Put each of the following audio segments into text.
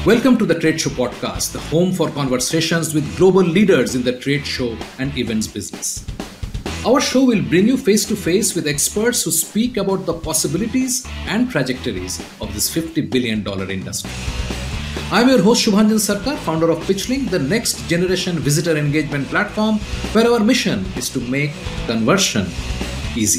Welcome to the Trade Show Podcast, the home for conversations with global leaders in the trade show and events business. Our show will bring you face to face with experts who speak about the possibilities and trajectories of this $50 billion industry. I'm your host Shubhanjan Sarkar, founder of PitchLink, the next generation visitor engagement platform where our mission is to make conversion easy.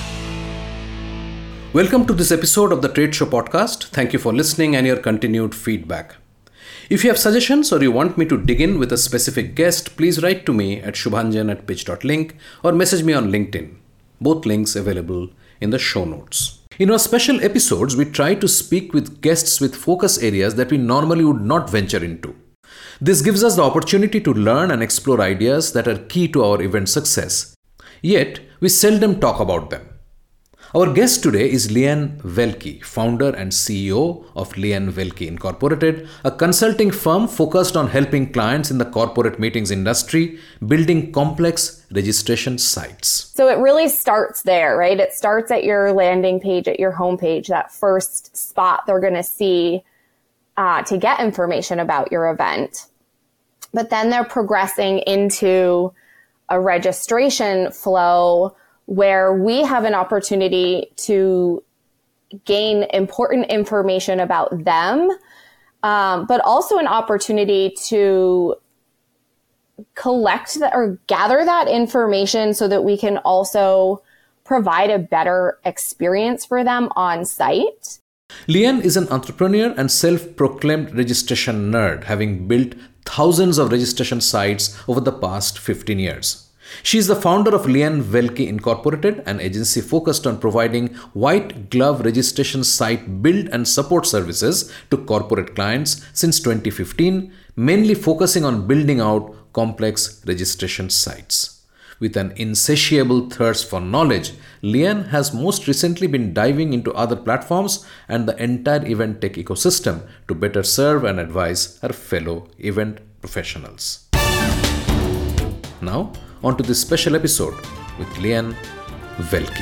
Welcome to this episode of the Trade Show Podcast. Thank you for listening and your continued feedback. If you have suggestions or you want me to dig in with a specific guest, please write to me at shubhanjan@pitch.link or message me on LinkedIn. Both links available in the show notes. In our special episodes, we try to speak with guests with focus areas that we normally would not venture into. This gives us the opportunity to learn and explore ideas that are key to our event success. Yet, we seldom talk about them. Our guest today is Liane Welke, founder and CEO of Liane Welke Incorporated, a consulting firm focused on helping clients in the corporate meetings industry building complex registration sites. So it really starts there, right? It starts at your landing page, at your homepage, that first spot they're going to see to get information about your event. But then they're progressing into a registration flow where we have an opportunity to gain important information about them, but also an opportunity to collect or gather that information so that we can also provide a better experience for them on site. Liane is an entrepreneur and self-proclaimed registration nerd, having built thousands of registration sites over the past 15 years. She is the founder of Liane Welke Incorporated, an agency focused on providing white glove registration site build and support services to corporate clients since 2015, mainly focusing on building out complex registration sites. With an insatiable thirst for knowledge, Liane has most recently been diving into other platforms and the entire event tech ecosystem to better serve and advise her fellow event professionals. Now, on to this special episode with Liane Welke.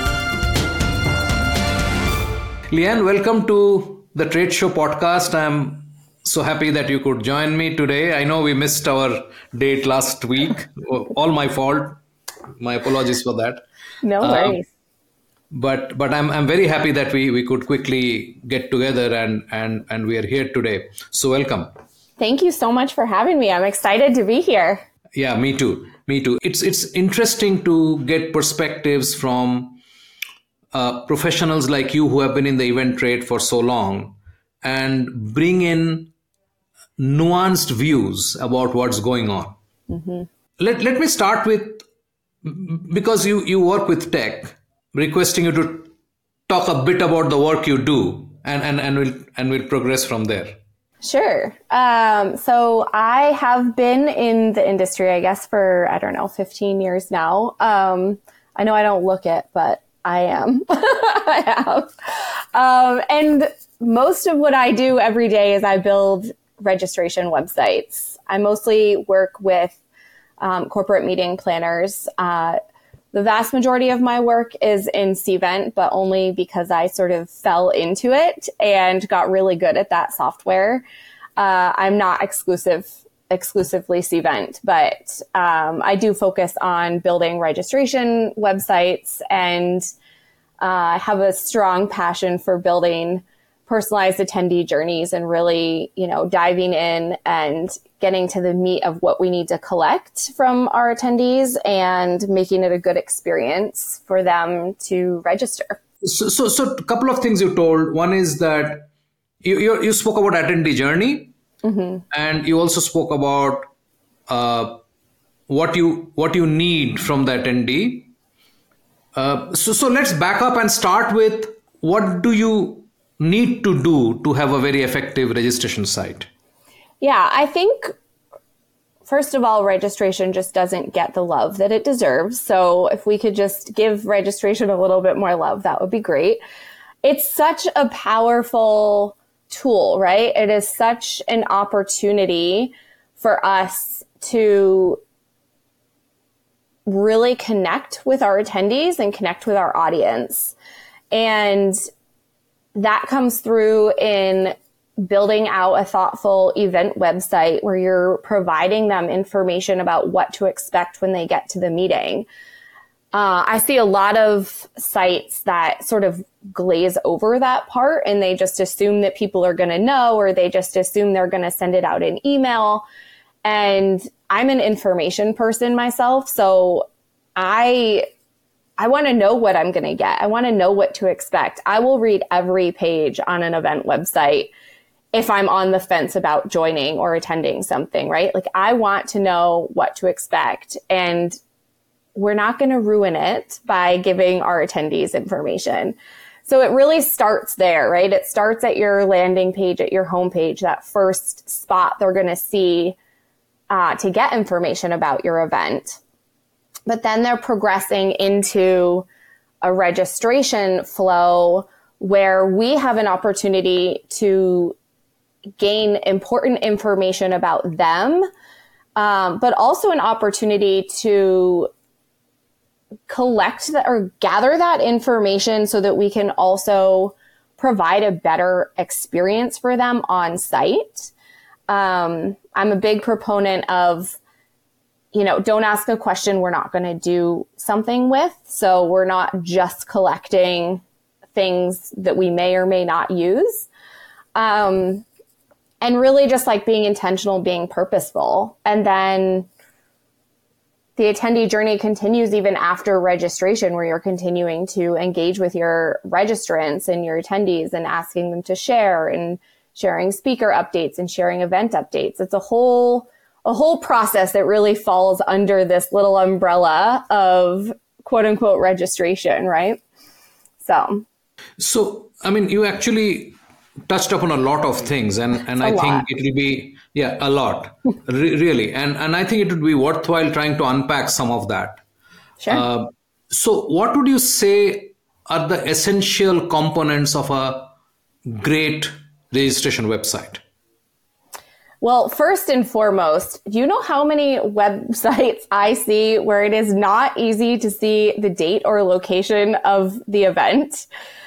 Liane, welcome to the Trade Show Podcast. I'm so happy that you could join me today. I know we missed our date last week. All my fault. My apologies for that. No worries. But I'm very happy that we could quickly get together and we are here today. So welcome. Thank you so much for having me. I'm excited to be here. Yeah, me too. It's interesting to get perspectives from professionals like you who have been in the event trade for so long and bring in nuanced views about what's going on. Mm-hmm. Let me start with, because you work with tech, requesting you to talk a bit about the work you do and we'll progress from there. Sure. So I have been in the industry, I guess, for, 15 years now. I know I don't look it, but I am. I have. And most of what I do every day is I build registration websites. I mostly work with corporate meeting planners. The vast majority of my work is in Cvent, but only because I sort of fell into it and got really good at that software. I'm not exclusively Cvent, but I do focus on building registration websites and have a strong passion for building personalized attendee journeys and really, diving in and getting to the meat of what we need to collect from our attendees and making it a good experience for them to register. So a couple of things you told. One is that you spoke about attendee journey, mm-hmm. and you also spoke about what you need from the attendee. So let's back up and start with, what do you need to do to have a very effective registration site? Yeah, I think, first of all, registration just doesn't get the love that it deserves. So if we could just give registration a little bit more love, that would be great. It's such a powerful tool, right? It is such an opportunity for us to really connect with our attendees and connect with our audience. And that comes through in building out a thoughtful event website where you're providing them information about what to expect when they get to the meeting. I see a lot of sites that sort of glaze over that part, and they just assume that people are going to know, or they just assume they're going to send it out in email. And I'm an information person myself, so I want to know what I'm going to get. I want to know what to expect. I will read every page on an event website if I'm on the fence about joining or attending something, right? Like, I want to know what to expect, and we're not going to ruin it by giving our attendees information. So it really starts there, right? It starts at your landing page, at your homepage, that first spot they're going to see to get information about your event. But then they're progressing into a registration flow where we have an opportunity to gain important information about them, but also an opportunity to collect or gather that information so that we can also provide a better experience for them on site. I'm a big proponent of, don't ask a question we're not going to do something with. So we're not just collecting things that we may or may not use. And really just like being intentional, being purposeful. And then the attendee journey continues even after registration, where you're continuing to engage with your registrants and your attendees and asking them to share and sharing speaker updates and sharing event updates. It's a whole process that really falls under this little umbrella of quote unquote registration, right? So, I mean, you actually touched upon a lot of things, and I think it will be, a lot, really. And I think it would be worthwhile trying to unpack some of that. Sure. So what would you say are the essential components of a great registration website? Well, first and foremost, do you know how many websites I see where it is not easy to see the date or location of the event?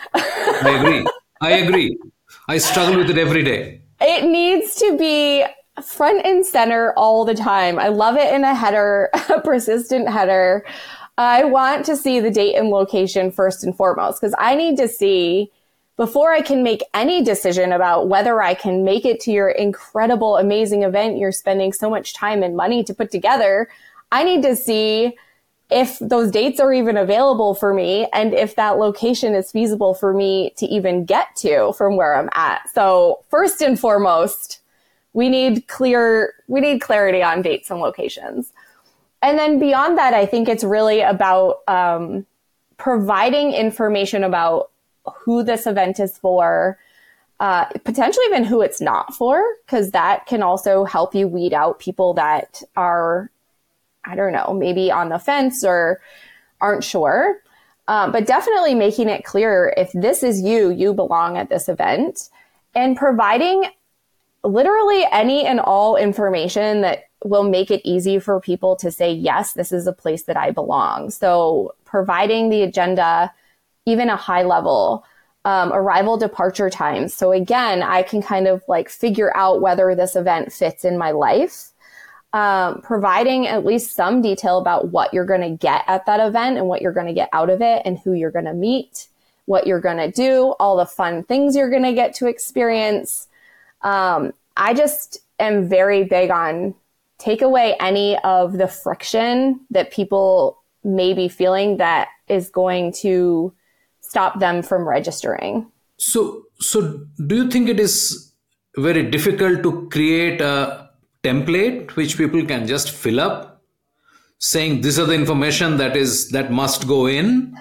I agree. I struggle with it every day. It needs to be front and center all the time. I love it in a header, a persistent header. I want to see the date and location first and foremost, because I need to see, before I can make any decision about whether I can make it to your incredible, amazing event you're spending so much time and money to put together, I need to see if those dates are even available for me and if that location is feasible for me to even get to from where I'm at. So first and foremost, we need clarity on dates and locations. And then beyond that, I think it's really about providing information about who this event is for, potentially even who it's not for, because that can also help you weed out people that are, I don't know, maybe on the fence or aren't sure. But definitely making it clear, if this is you belong at this event, and providing literally any and all information that will make it easy for people to say, yes, this is a place that I belong. So providing the agenda, even a high level, arrival departure times. So again, I can kind of like figure out whether this event fits in my life. Providing at least some detail about what you're going to get at that event and what you're going to get out of it and who you're going to meet, what you're going to do, all the fun things you're going to get to experience. I just am very big on take away any of the friction that people may be feeling that is going to stop them from registering. So do you think it is very difficult to create a template which people can just fill up, saying these are the information that must go in?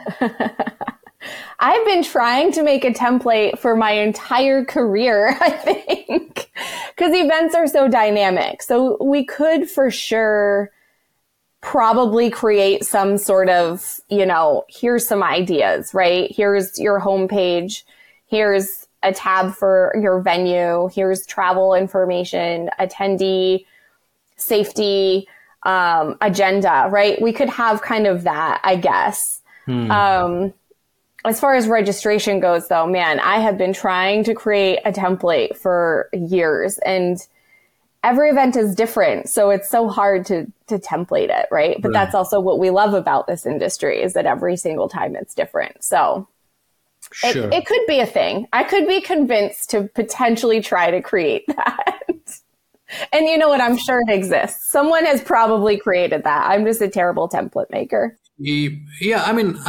I've been trying to make a template for my entire career, I think, because events are so dynamic. So we could for sure probably create some sort of, here's some ideas, right? Here's your homepage. Here's a tab for your venue. Here's travel information, attendee, safety, agenda, right? We could have kind of that, I guess. as far as registration goes, though, man, I have been trying to create a template for years, and every event is different. So it's so hard to template it, right? But that's also what we love about this industry, is that every single time it's different. So it could be a thing. I could be convinced to potentially try to create that. And you know what? I'm sure it exists. Someone has probably created that. I'm just a terrible template maker. Yeah, I mean,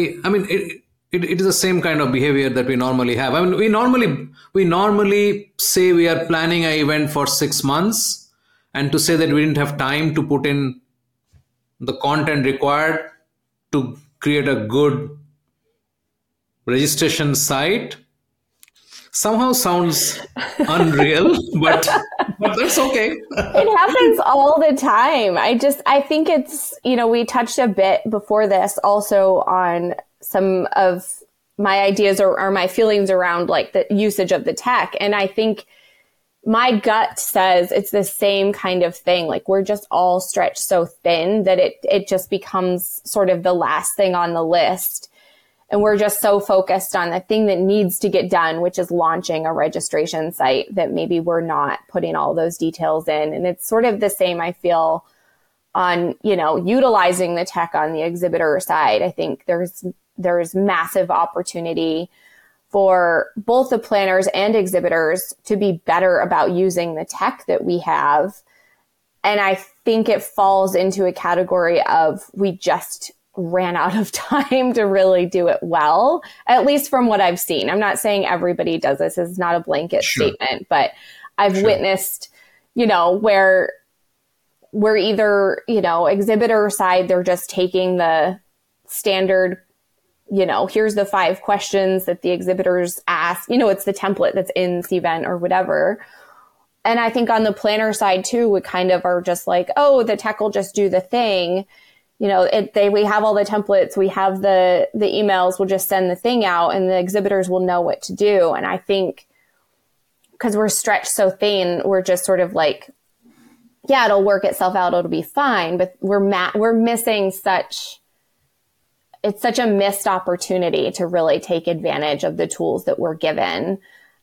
it is the same kind of behavior that we normally have. I mean, we normally say we are planning an event for 6 months, and to say that we didn't have time to put in the content required to create a good registration site somehow sounds unreal, but that's okay. It happens all the time. I think it's, we touched a bit before this also on some of my ideas or my feelings around like the usage of the tech. And I think my gut says it's the same kind of thing. Like, we're just all stretched so thin that it just becomes sort of the last thing on the list. And we're just so focused on the thing that needs to get done, which is launching a registration site, that maybe we're not putting all those details in. And it's sort of the same, I feel, on, utilizing the tech on the exhibitor side. I think there's massive opportunity for both the planners and exhibitors to be better about using the tech that we have. And I think it falls into a category of, we just ran out of time to really do it well, at least from what I've seen. I'm not saying everybody does this. It's not a blanket statement, but I've witnessed, where we're either, exhibitor side, they're just taking the standard, here's the 5 questions that the exhibitors ask, it's the template that's in Cvent or whatever. And I think on the planner side too, we kind of are just like, oh, the tech will just do the thing. We have all the templates, we have the emails, we'll just send the thing out and the exhibitors will know what to do. And I think because we're stretched so thin, we're just sort of like, yeah, it'll work itself out, it'll be fine. But we're missing it's such a missed opportunity to really take advantage of the tools that we're given.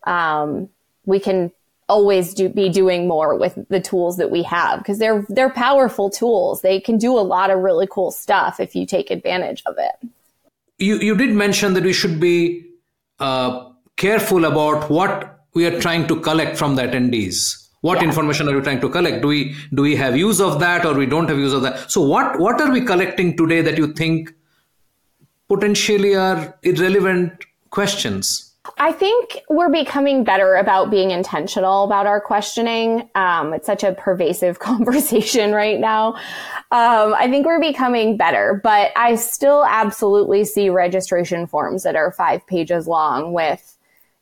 We can always be doing more with the tools that we have, because they're powerful tools. They can do a lot of really cool stuff if you take advantage of it. You did mention that we should be careful about what we are trying to collect from the attendees. What information are we trying to collect? Do we have use of that, or we don't have use of that? So what are we collecting today that you think potentially are irrelevant questions? I think we're becoming better about being intentional about our questioning. It's such a pervasive conversation right now. I think we're becoming better, but I still absolutely see registration forms that are 5 pages long with,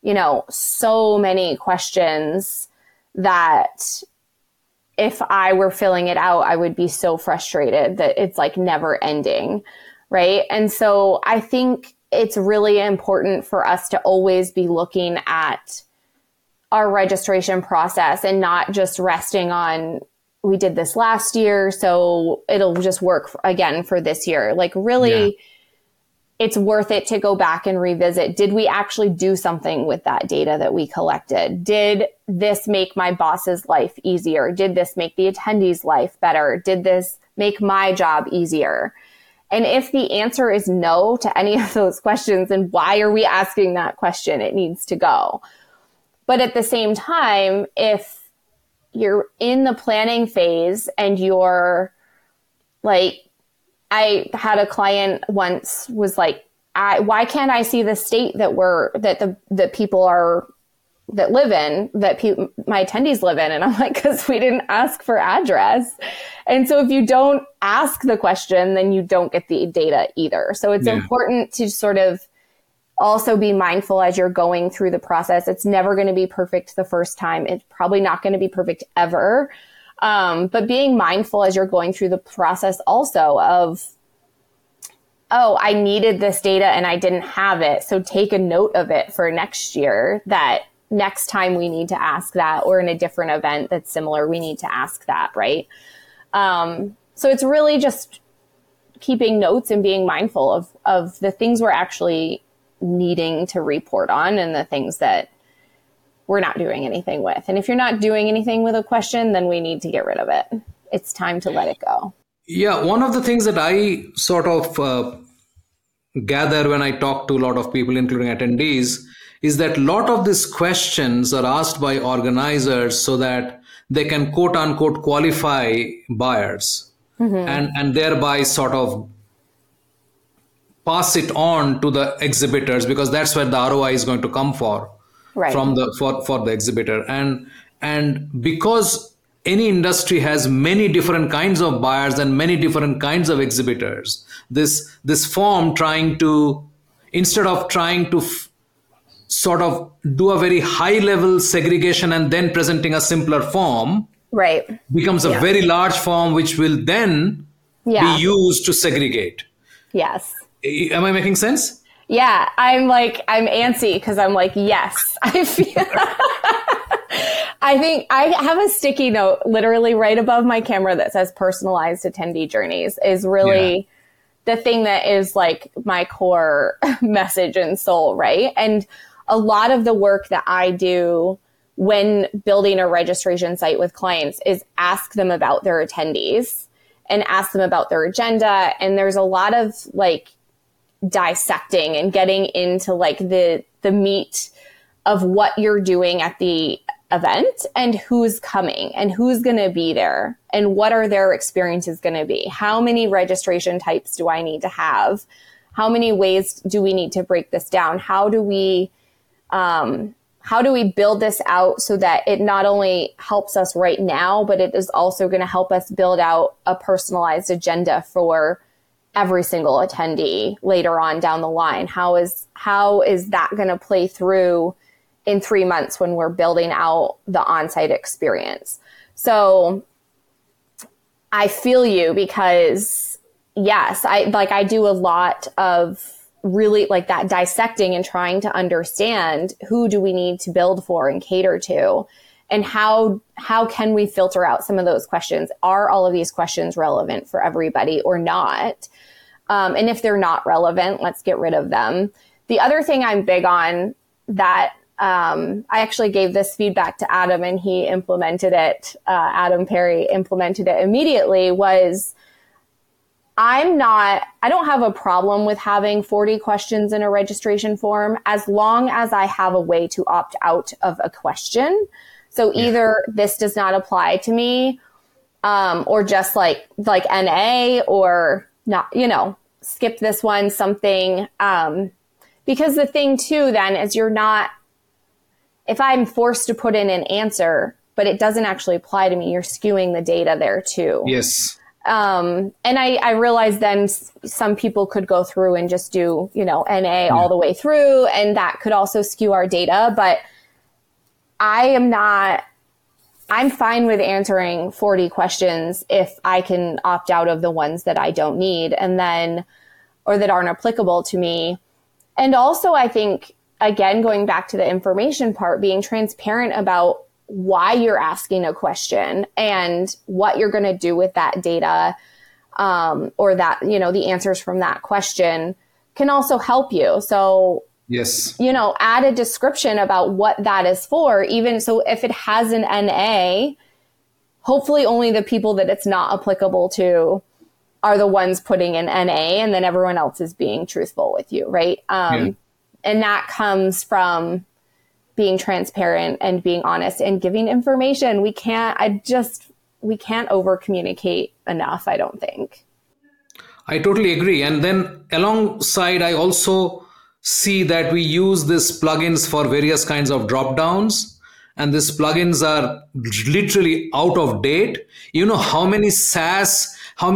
so many questions that if I were filling it out, I would be so frustrated that it's like never ending. Right. And so I think it's really important for us to always be looking at our registration process and not just resting on, we did this last year, so it'll just work again for this year. Like, really, it's worth it to go back and revisit. Did we actually do something with that data that we collected? Did this make my boss's life easier? Did this make the attendees' life better? Did this make my job easier? And if the answer is no to any of those questions, then why are we asking that question? It needs to go. But at the same time, if you're in the planning phase and you're like, I had a client once was like, why can't I see the state that people are that live in, my attendees live in? And I'm like, because we didn't ask for address. And so if you don't ask the question, then you don't get the data either. So it's important to sort of also be mindful as you're going through the process. It's never going to be perfect the first time. It's probably not going to be perfect ever. But being mindful as you're going through the process also of, oh, I needed this data and I didn't have it. So take a note of it for next year, that next time we need to ask that, or in a different event that's similar, we need to ask that, right? So it's really just keeping notes and being mindful of the things we're actually needing to report on and the things that we're not doing anything with. And if you're not doing anything with a question, then we need to get rid of it. It's time to let it go. Yeah, one of the things that I sort of gather when I talk to a lot of people, including attendees, is that a lot of these questions are asked by organizers so that they can quote unquote qualify buyers and thereby sort of pass it on to the exhibitors, because that's where the ROI is going to come for the exhibitor. And because any industry has many different kinds of buyers and many different kinds of exhibitors, this form instead of trying to sort of do a very high level segregation and then presenting a simpler form, becomes a very large form which will then be used to segregate. Yes. Am I making sense? Yeah, I'm antsy because I'm like, yes, I feel. I think I have a sticky note literally right above my camera that says personalized attendee journeys is really the thing that is like my core message and soul, right? And a lot of the work that I do when building a registration site with clients is ask them about their attendees and ask them about their agenda. And there's a lot of like dissecting and getting into like the meat of what you're doing at the event and who's coming and who's going to be there and what are their experiences going to be. How many registration types do I need to have? How many ways do we need to break this down? How do we build this out so that it not only helps us right now, but it is also going to help us build out a personalized agenda for every single attendee later on down the line? How is that going to play through in 3 months when we're building out the on-site experience? So I feel you, because yes, I do a lot of really like that dissecting and trying to understand who do we need to build for and cater to, and how can we filter out some of those questions? Are all of these questions relevant for everybody or not? And if they're not relevant, let's get rid of them. The other thing I'm big on that I actually gave this feedback to Adam and he implemented it. Adam Perry implemented it immediately was I don't have a problem with having 40 questions in a registration form as long as I have a way to opt out of a question. So either this does not apply to me, or just like NA, or not, skip this one, something. Because the thing too, then, is if I'm forced to put in an answer, but it doesn't actually apply to me, you're skewing the data there too. Yes. And I realize then some people could go through and just do, NA all the way through, and that could also skew our data. But I'm fine with answering 40 questions if I can opt out of the ones that I don't need or that aren't applicable to me. And also, I think, again, going back to the information part, being transparent about why you're asking a question and what you're going to do with that data, or that, the answers from that question can also help you. So, yes, add a description about what that is for. Even so, if it has an NA, hopefully only the people that it's not applicable to are the ones putting in NA, and then everyone else is being truthful with you, right? And that comes from being transparent and being honest and giving information. We can't over communicate enough, I don't think. I totally agree. And then alongside, I also see that we use these plugins for various kinds of drop downs. And these plugins are literally out of date. How many SaaS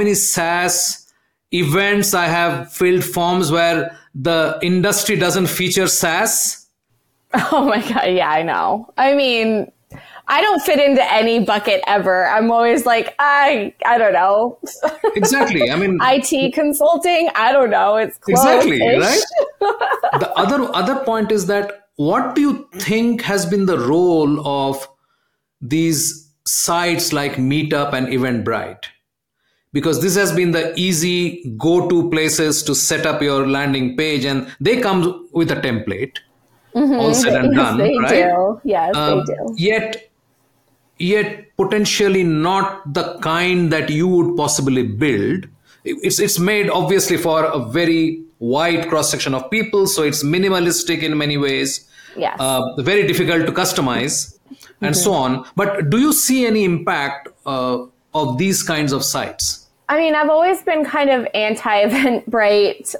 events I have filled forms where the industry doesn't feature SaaS? Oh my God. Yeah, I know. I mean, I don't fit into any bucket ever. I'm always like, I don't know. Exactly. I mean, IT consulting, I don't know. It's close. Exactly, right? The other point is that what do you think has been the role of these sites like Meetup and Eventbrite? because this has been the easy go-to places to set up your landing page, and they come with a template, all said and done, they right? do. Yes, they do. Yet potentially not the kind that you would possibly build. It's made obviously for a very wide cross-section of people, so it's minimalistic in many ways. Yes. Very difficult to customize and so on. But do you see any impact of these kinds of sites? I mean, I've always been kind of anti-Eventbrite,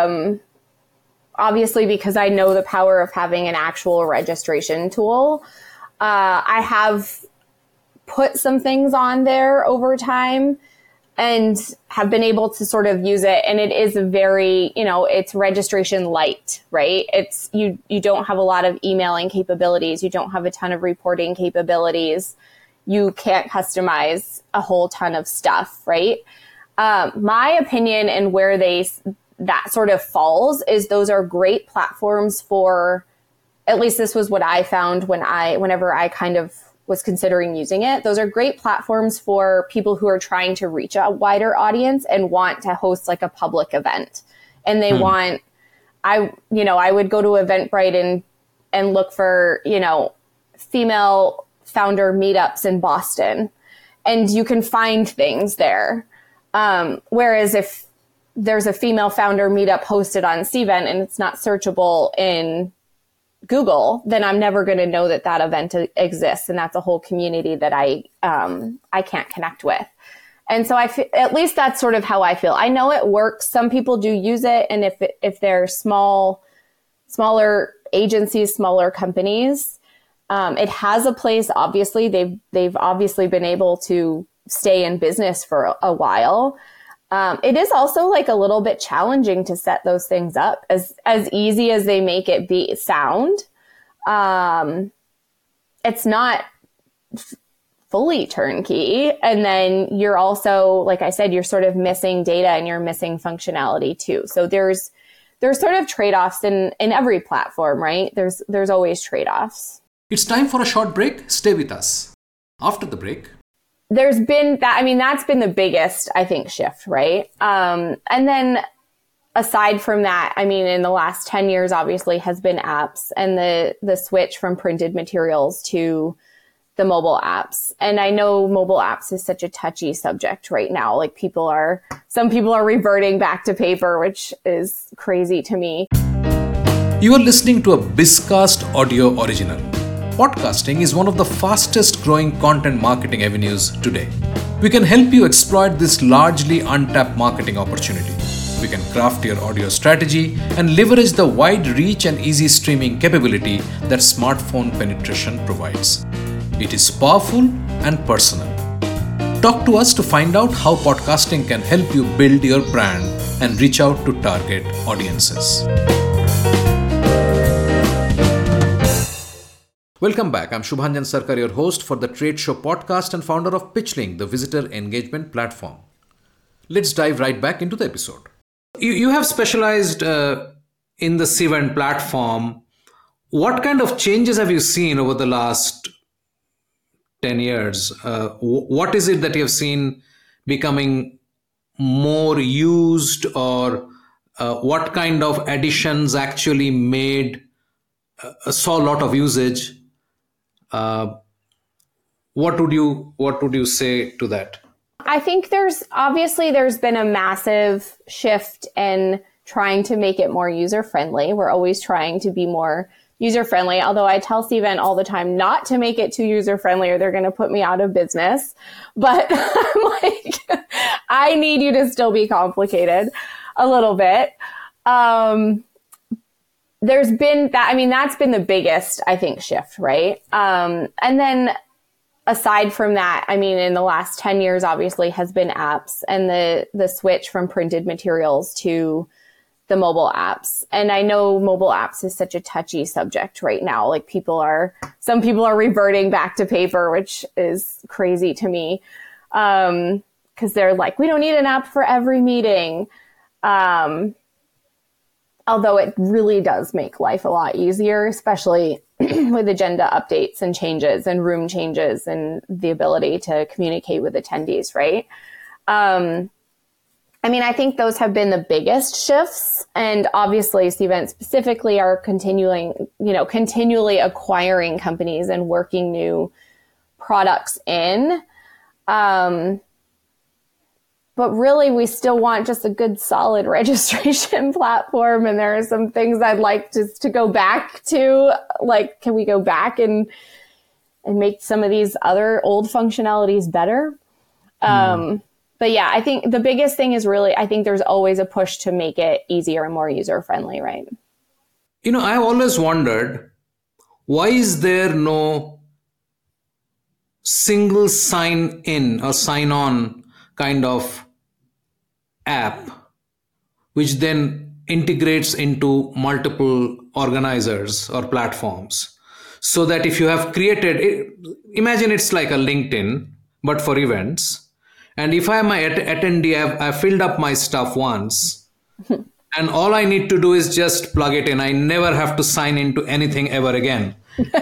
obviously because I know the power of having an actual registration tool. I have put some things on there over time and have been able to sort of use it. And it is a very, it's registration light, right? It's you don't have a lot of emailing capabilities. You don't have a ton of reporting capabilities. You can't customize a whole ton of stuff, right? My opinion and where that sort of falls is those are great platforms for, at least this was what I found whenever I kind of was considering using it. Those are great platforms for people who are trying to reach a wider audience and want to host like a public event. And they want, I would go to Eventbrite and look for, female founder meetups in Boston, and you can find things there. Whereas if there's a female founder meetup hosted on Cvent and it's not searchable in Google, then I'm never going to know that event exists. And that's a whole community that I can't connect with. And so at least that's sort of how I feel. I know it works. Some people do use it. And if they're smaller agencies, smaller companies, it has a place. Obviously, they've obviously been able to stay in business for a while. It is also like a little bit challenging to set those things up as easy as they make it sound. It's not fully turnkey. And then you're also, like I said, you're sort of missing data and you're missing functionality too. So there's sort of trade-offs in every platform, right? There's always trade-offs. It's time for a short break. Stay with us. After the break, there's been that, that's been the biggest, I think, shift, right? And then aside from that, in the last 10 years, obviously, has been apps and the switch from printed materials to the mobile apps. And I know mobile apps is such a touchy subject right now. Like some people are reverting back to paper, which is crazy to me. You are listening to a Bizcast audio original. Podcasting is one of the fastest growing content marketing avenues today. We can help you exploit this largely untapped marketing opportunity. We can craft your audio strategy and leverage the wide reach and easy streaming capability that smartphone penetration provides. It is powerful and personal. Talk to us to find out how podcasting can help you build your brand and reach out to target audiences. Welcome back. I'm Shubhanjan Sarkar, your host for the Trade Show podcast and founder of PitchLink, the visitor engagement platform. Let's dive right back into the episode. You have specialized in the Cvent platform. What kind of changes have you seen over the last 10 years? What is it that you have seen becoming more used, or what kind of additions actually saw a lot of usage? What would you say to that? I think there's been a massive shift in trying to make it more user-friendly. We're always trying to be more user-friendly, although I tell Cvent all the time not to make it too user-friendly or they're going to put me out of business. But I'm like, I need you to still be complicated a little bit. There's been that, that's been the biggest, I think, shift, right? And then aside from that, in the last 10 years, obviously, has been apps and the switch from printed materials to the mobile apps. And I know mobile apps is such a touchy subject right now. Like some people are reverting back to paper, which is crazy to me. 'Cause they're like, we don't need an app for every meeting. Although it really does make life a lot easier, especially with agenda updates and changes and room changes and the ability to communicate with attendees, right? I mean, I think those have been the biggest shifts, and obviously Cvent specifically are continually acquiring companies and working new products in. But really, we still want just a good, solid registration platform. And there are some things I'd like just to go back to. Like, can we go back and make some of these other old functionalities better? But yeah, I think the biggest thing is really, I think there's always a push to make it easier and more user-friendly, right? I've always wondered, why is there no single sign-in or sign-on kind of app, which then integrates into multiple organizers or platforms? So that if you have created, imagine it's like a LinkedIn, but for events. And if I am an attendee, I've filled up my stuff once, and all I need to do is just plug it in. I never have to sign into anything ever again.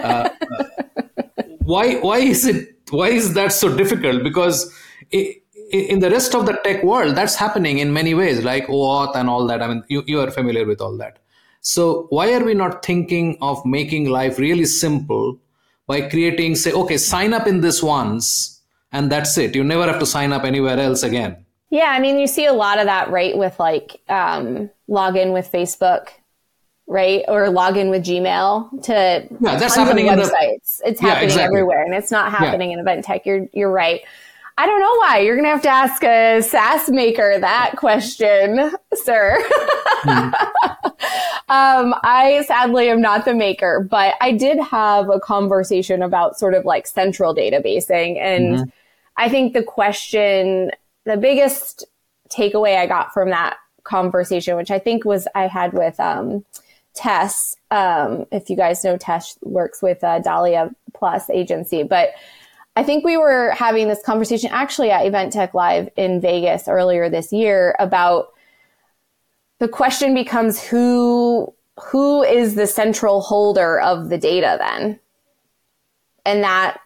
Why is that so difficult? Because in the rest of the tech world, that's happening in many ways, like OAuth and all that. I mean, you are familiar with all that. So why are we not thinking of making life really simple by creating, say, okay, sign up in this once, and that's it. You never have to sign up anywhere else again. Yeah, I mean, you see a lot of that, right, with like log in with Facebook, right, or log in with Gmail to that's happening in websites. It's happening everywhere, and it's not happening in event tech. You're right. I don't know why. You're going to have to ask a SaaS maker that question, sir. I sadly am not the maker, but I did have a conversation about sort of like central databasing. And I think the biggest takeaway I got from that conversation, which I think was I had with Tess, if you guys know, Tess works with Dahlia Plus agency, but I think we were having this conversation actually at Event Tech Live in Vegas earlier this year about the question becomes who is the central holder of the data then? And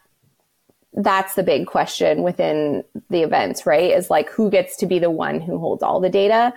that's the big question within the events, right? Is like, who gets to be the one who holds all the data?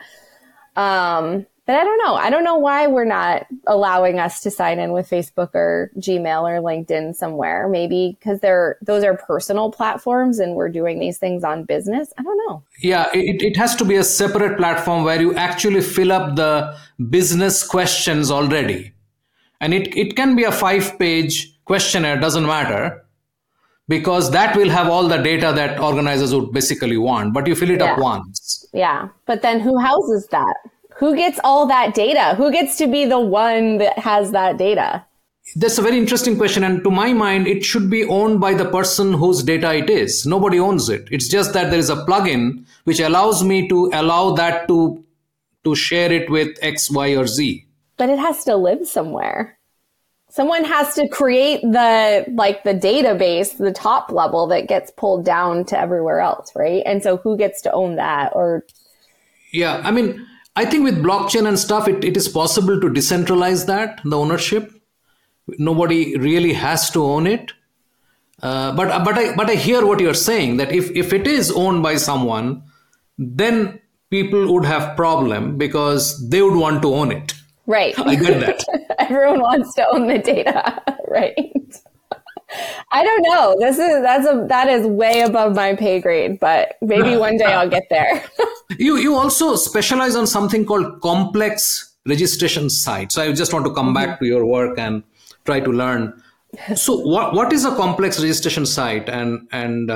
But I don't know. I don't know why we're not allowing us to sign in with Facebook or Gmail or LinkedIn somewhere. Maybe because those are personal platforms and we're doing these things on business. I don't know. Yeah, it has to be a separate platform where you actually fill up the business questions already. And it can be a 5-page questionnaire, doesn't matter, because that will have all the data that organizers would basically want. But you fill it up once. Yeah, but then who houses that? Who gets all that data? Who gets to be the one that has that data? That's a very interesting question. And to my mind, it should be owned by the person whose data it is. Nobody owns it. It's just that there is a plugin which allows me to allow that to share it with X, Y, or Z. But it has to live somewhere. Someone has to create the database, the top level that gets pulled down to everywhere else, right? And so who gets to own that? Yeah, I mean, I think with blockchain and stuff, it is possible to decentralize that, the ownership. Nobody really has to own it. But I hear what you're saying, that if it is owned by someone, then people would have problem because they would want to own it. Right. I get that. Everyone wants to own the data, right? I don't know. That is way above my pay grade, but maybe one day I'll get there. You also specialize on something called complex registration sites. So I just want to come back to your work and try to learn. So what is a complex registration site, and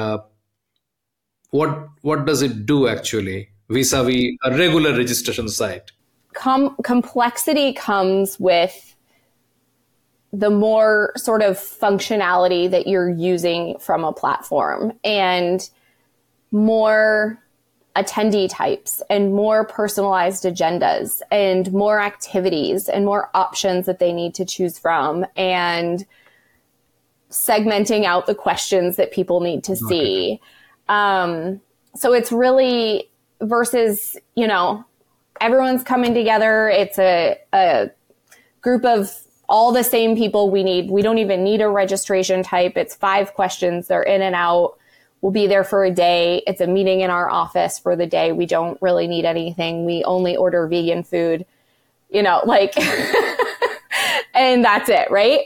what does it do actually vis-a-vis a regular registration site? Complexity comes with the more sort of functionality that you're using from a platform, and more attendee types and more personalized agendas and more activities and more options that they need to choose from, and segmenting out the questions that people need to see. So it's really versus, everyone's coming together. It's a group of all the same people we don't even need a registration type. It's 5 questions. They're in and out. we'll be there for a day. It's a meeting in our office for the day. We don't really need anything. We only order vegan food, like, and that's it. Right.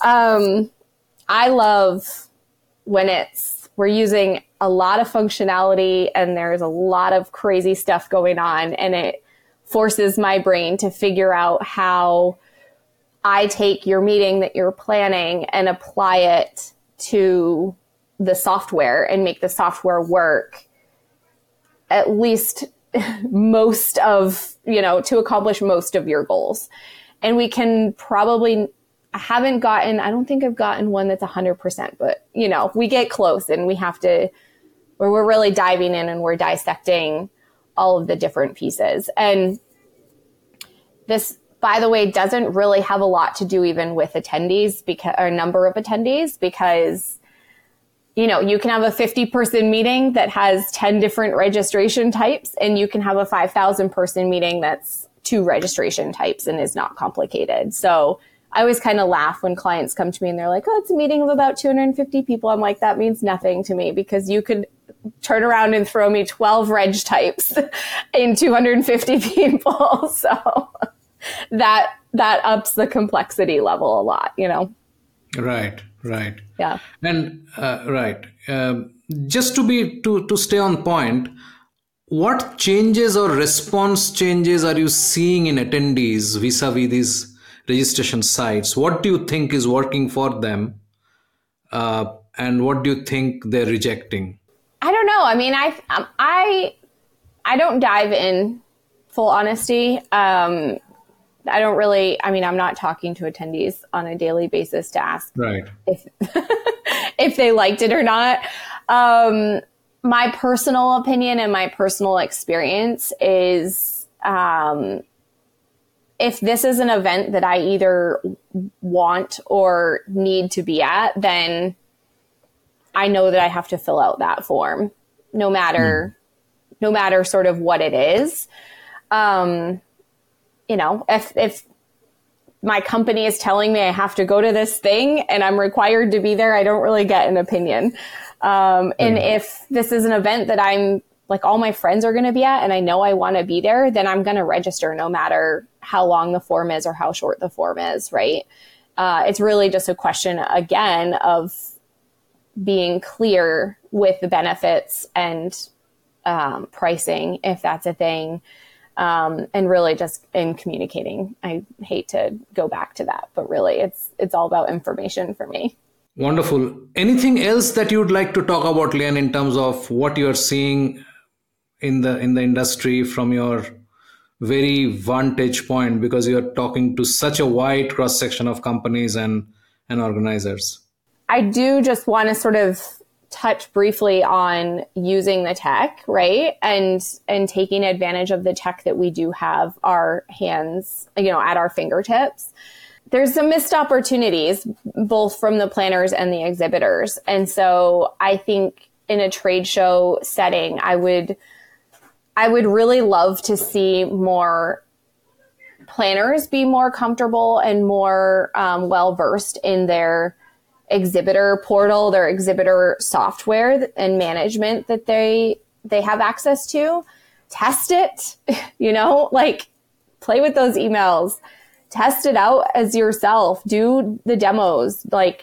I love when we're using a lot of functionality and there's a lot of crazy stuff going on, and it forces my brain to figure out how I take your meeting that you're planning and apply it to the software and make the software work at least to accomplish most of your goals. And we can probably, I don't think I've gotten one that's 100%, but we get close, and where we're really diving in and we're dissecting all of the different pieces. And this, by the way, doesn't really have a lot to do even with attendees or number of attendees, because you can have a 50-person meeting that has 10 different registration types, and you can have a 5,000-person meeting that's 2 registration types and is not complicated. So I always kind of laugh when clients come to me and they're like, oh, it's a meeting of about 250 people. I'm like, that means nothing to me, because you could turn around and throw me 12 reg types in 250 people. So that ups the complexity level a lot, Right. Yeah. And right. Just to stay on point, what changes or response changes are you seeing in attendees vis-a-vis these registration sites? What do you think is working for them? And what do you think they're rejecting? I don't know. I mean, I don't dive in, full honesty. I'm not talking to attendees on a daily basis to ask if if they liked it or not. My personal opinion and my personal experience is, if this is an event that I either want or need to be at, then I know that I have to fill out that form, no matter sort of what it is. If my company is telling me I have to go to this thing and I'm required to be there, I don't really get an opinion. And if this is an event that I'm like, all my friends are going to be at and I know I want to be there, then I'm going to register no matter how long the form is or how short the form is, right? It's really just a question, again, of being clear with the benefits and pricing, if that's a thing. And really just in communicating. I hate to go back to that, but really it's all about information for me. Wonderful. Anything else that you'd like to talk about, Lian, in terms of what you're seeing in the industry from your very vantage point, because you're talking to such a wide cross section of companies and organizers? I do just want to sort of touch briefly on using the tech, right? And taking advantage of the tech that we do have our hands, at our fingertips. There's some missed opportunities, both from the planners and the exhibitors. And so I think in a trade show setting, I would really love to see more planners be more comfortable and more well-versed in their exhibitor portal, their exhibitor software and management that they have access to. Test it, play with those emails, test it out as yourself, do the demos,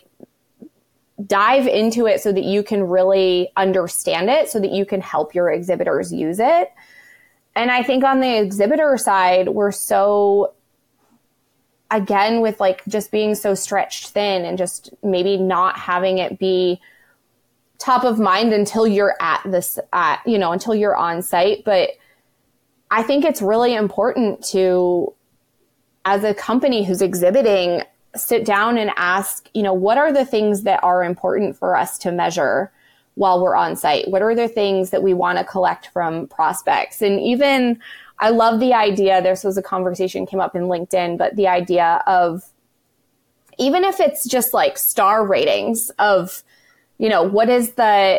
dive into it so that you can really understand it, so that you can help your exhibitors use it. And I think on the exhibitor side, we're so, again, with just being so stretched thin and just maybe not having it be top of mind until you're until you're on site. But I think it's really important to, as a company who's exhibiting, sit down and ask, what are the things that are important for us to measure while we're on site? What are the things that we want to collect from prospects? And even, I love the idea, this was a conversation came up in LinkedIn, but the idea of, even if it's just star ratings of, what is the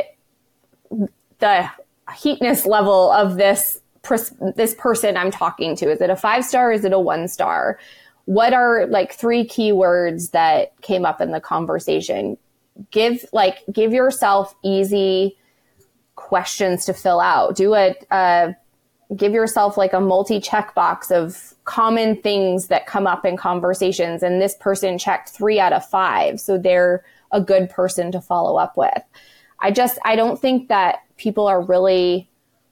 heatness level of this person I'm talking to? Is it a 5-star? Is it a 1-star? What are 3 keywords that came up in the conversation? Give yourself easy questions to fill out. Give yourself like a multi-checkbox of common things that come up in conversations. And this person checked 3 out of 5. So they're a good person to follow up with. I don't think that people are really,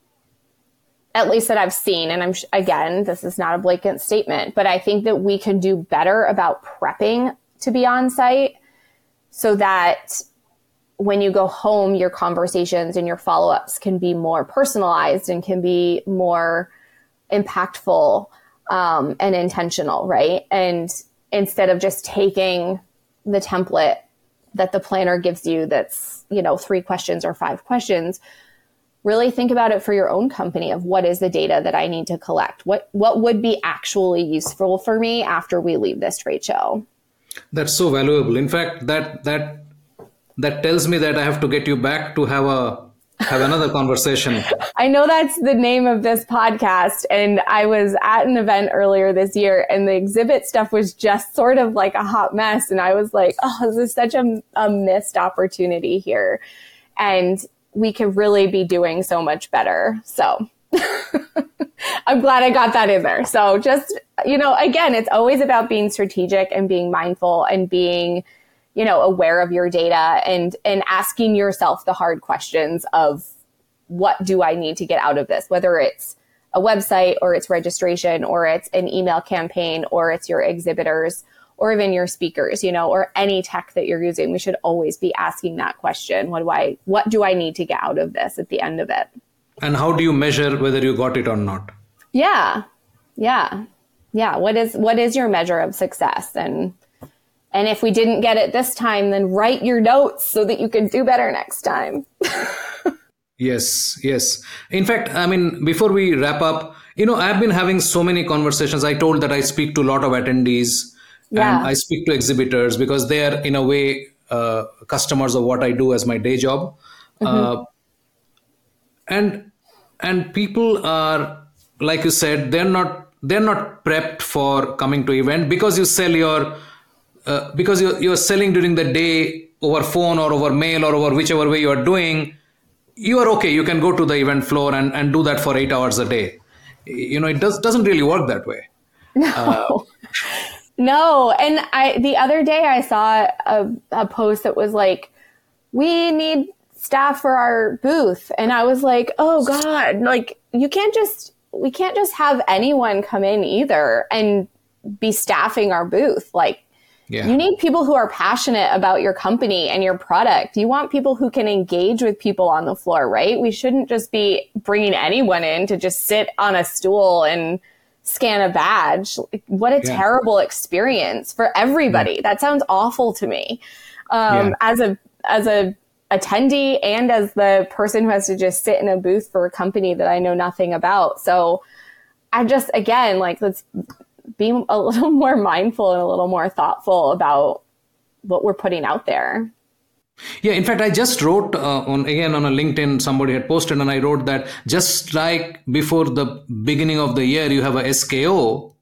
at least that I've seen, and again, this is not a blatant statement, but I think that we can do better about prepping to be on site so that when you go home, your conversations and your follow-ups can be more personalized and can be more impactful and intentional, right? And instead of just taking the template that the planner gives you that's, 3 questions or 5 questions, really think about it for your own company of what is the data that I need to collect? What would be actually useful for me after we leave this trade show? That's so valuable. In fact, that tells me that I have to get you back to have another conversation. I know that's the name of this podcast. And I was at an event earlier this year and the exhibit stuff was just sort of like a hot mess. And I was like, oh, this is such a missed opportunity here. And we could really be doing so much better. So I'm glad I got that in there. So just, again, it's always about being strategic and being mindful and being, aware of your data and asking yourself the hard questions of what do I need to get out of this, whether it's a website or it's registration or it's an email campaign or it's your exhibitors or even your speakers, or any tech that you're using. We should always be asking that question. What do I need to get out of this at the end of it? And how do you measure whether you got it or not? Yeah. What is your measure of success? And if we didn't get it this time, then write your notes so that you can do better next time. Yes. In fact, before we wrap up, I've been having so many conversations. I told that I speak to a lot of attendees and I speak to exhibitors because they are in a way customers of what I do as my day job. Mm-hmm. And people are, like you said, they're not prepped for coming to event because you sell because you're selling during the day over phone or over mail or over whichever way you are doing, you are okay. You can go to the event floor and do that for 8 hours a day. It doesn't really work that way. No. No. And the other day I saw a post that was like, we need staff for our booth. And I was like, oh God, like we can't just have anyone come in either and be staffing our booth. Like, you need people who are passionate about your company and your product. You want people who can engage with people on the floor, right? We shouldn't just be bringing anyone in to just sit on a stool and scan a badge. What a terrible experience for everybody. That sounds awful to me. As a attendee and as the person who has to just sit in a booth for a company that I know nothing about. So I just, again, let's be a little more mindful and a little more thoughtful about what we're putting out there. Yeah, in fact, I just wrote on a LinkedIn, somebody had posted and I wrote that just like before the beginning of the year, you have a SKO,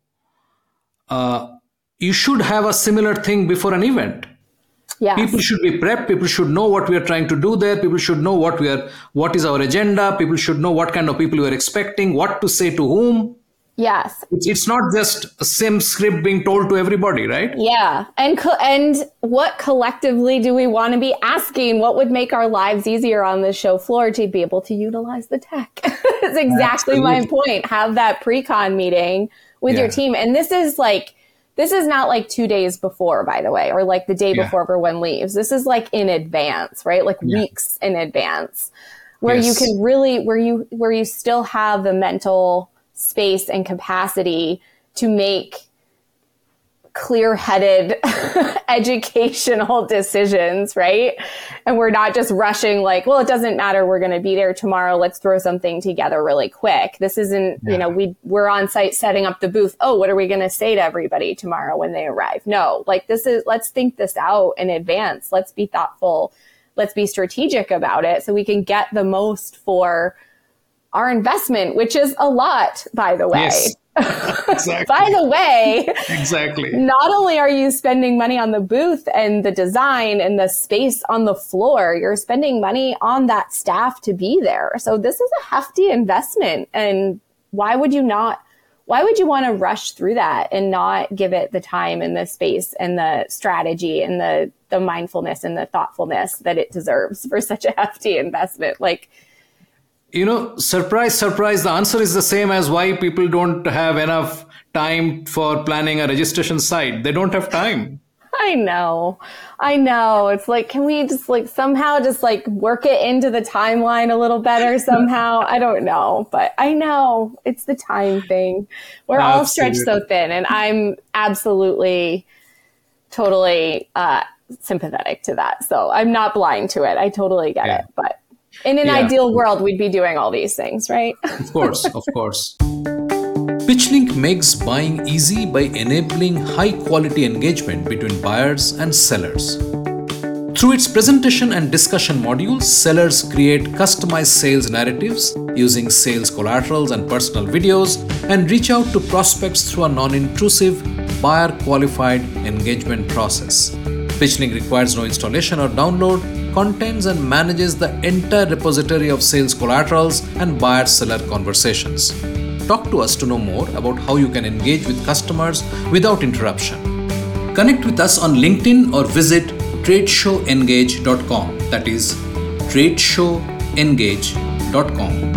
you should have a similar thing before an event. Yes. People should be prepped. People should know what we are trying to do there. People should know what is our agenda. People should know what kind of people we are expecting, what to say to whom. Yes. It's not just a same script being told to everybody, right? Yeah. And what collectively do we want to be asking? What would make our lives easier on the show floor to be able to utilize the tech? That's exactly my point. Have that pre-con meeting with your team. And this is not like 2 days before, by the way, or like the day before everyone leaves. This is like in advance, right? Like weeks in advance, where you can really, where you still have the mental space and capacity to make clear-headed educational decisions, right? And we're not just rushing like, well, it doesn't matter. We're going to be there tomorrow. Let's throw something together really quick. This isn't, we're on site setting up the booth. Oh, what are we going to say to everybody tomorrow when they arrive? No, let's think this out in advance. Let's be thoughtful. Let's be strategic about it so we can get the most for our investment, which is a lot, by the way. Yes. Exactly. By the way, exactly. Not only are you spending money on the booth and the design and the space on the floor, you're spending money on that staff to be there. So this is a hefty investment. And why would you want to rush through that and not give it the time and the space and the strategy and the mindfulness and the thoughtfulness that it deserves for such a hefty investment? Like, surprise, surprise. The answer is the same as why people don't have enough time for planning a registration site. They don't have time. I know. It's like, can we just somehow just work it into the timeline a little better somehow? I don't know, but I know it's the time thing. We're all stretched so thin, and I'm absolutely, totally sympathetic to that. So I'm not blind to it. I totally get it. But in an ideal world, we'd be doing all these things, right? Of course. PitchLink makes buying easy by enabling high-quality engagement between buyers and sellers. Through its presentation and discussion modules, sellers create customized sales narratives using sales collaterals and personal videos and reach out to prospects through a non-intrusive, buyer-qualified engagement process. PitchLink requires no installation or download, contains and manages the entire repository of sales collaterals and buyer-seller conversations. Talk to us to know more about how you can engage with customers without interruption. Connect with us on LinkedIn or visit tradeshowengage.com. That is tradeshowengage.com.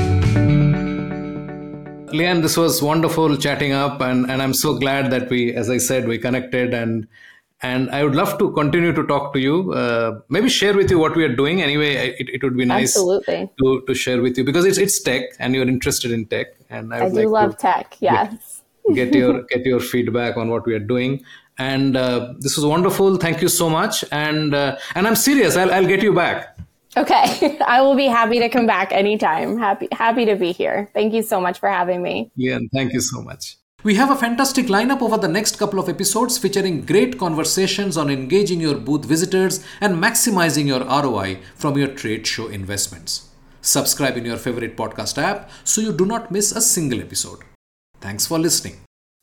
Leanne, this was wonderful chatting up, and I'm so glad that we connected, and I would love to continue to talk to you. Maybe share with you what we are doing. Anyway, it would be nice to share with you, because it's tech and you're interested in tech. And I do love tech. Yes. Get your feedback on what we are doing. And this was wonderful. Thank you so much. And I'm serious. I'll get you back. Okay. I will be happy to come back anytime. Happy to be here. Thank you so much for having me. Yeah. Thank you so much. We have a fantastic lineup over the next couple of episodes featuring great conversations on engaging your booth visitors and maximizing your ROI from your trade show investments. Subscribe in your favorite podcast app so you do not miss a single episode. Thanks for listening.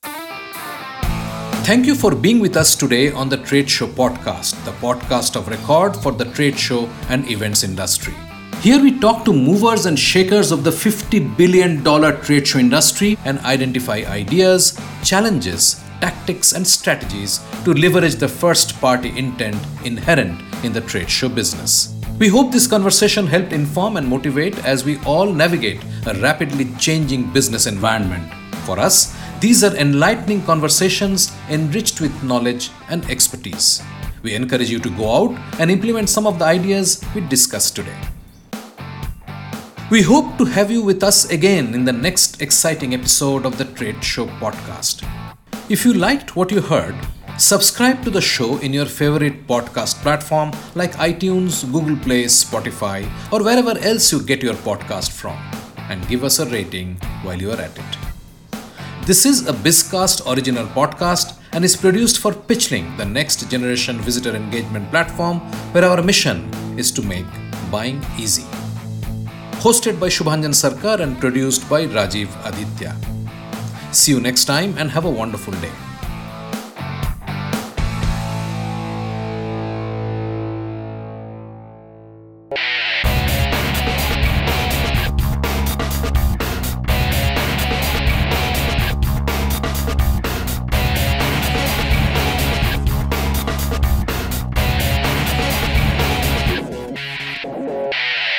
Thank you for being with us today on the Trade Show Podcast, the podcast of record for the trade show and events industry. Here we talk to movers and shakers of the $50 billion trade show industry and identify ideas, challenges, tactics, and strategies to leverage the first-party intent inherent in the trade show business. We hope this conversation helped inform and motivate as we all navigate a rapidly changing business environment. For us, these are enlightening conversations enriched with knowledge and expertise. We encourage you to go out and implement some of the ideas we discussed today. We hope to have you with us again in the next exciting episode of the Trade Show Podcast. If you liked what you heard, subscribe to the show in your favorite podcast platform like iTunes, Google Play, Spotify, or wherever else you get your podcast from, and give us a rating while you are at it. This is a BizCast original podcast and is produced for PitchLink, the next generation visitor engagement platform, where our mission is to make buying easy. Hosted by Shubhanjan Sarkar and produced by Rajiv Aditya. See you next time and have a wonderful day.